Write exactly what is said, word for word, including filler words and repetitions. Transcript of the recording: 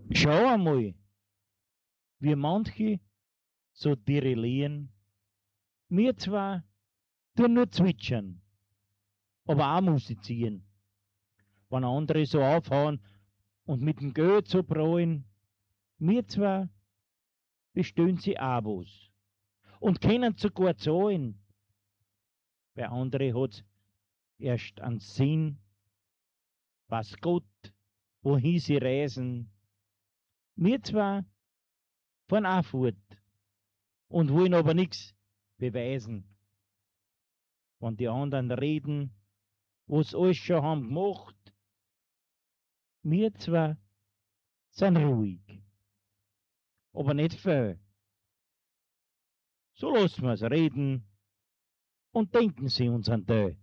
Schau einmal, wie manche so dirillieren. Wir zwar tun nur zwitschern, aber auch musizieren. Wenn andere so aufhauen und mit dem Geld so prallen, wir zwar bestellen sie auch was und können sogar zahlen. Bei anderen hat's erst einen Sinn, was Gott, wohin sie reisen. Wir zwar fahren auch fort und wollen aber nichts beweisen. Wenn die anderen reden, was alles schon haben gemacht, wir zwar sind ruhig, aber nicht viel. So lassen wir's reden und denken Sie uns an die.